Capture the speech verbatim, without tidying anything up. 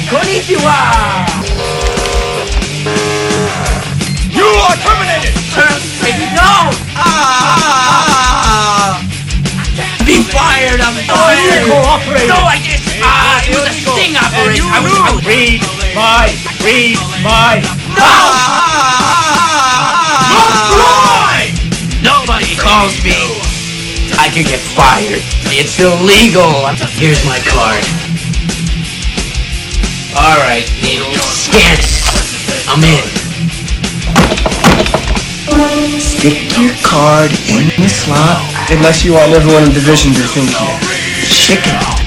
Konnichiwa! You are terminated! No! Ah! Be fired! I'm fired! Cooperate! No, I didn't! Ah, it was a sting operation! I was, I was, Read my, read my... no! Ah! Nobody calls me. I could get fired. It's illegal. Here's my card. Alright, Needle. Scan it. I'm in. Stick your card in the slot. Unless you want everyone in division to think you. Chicken.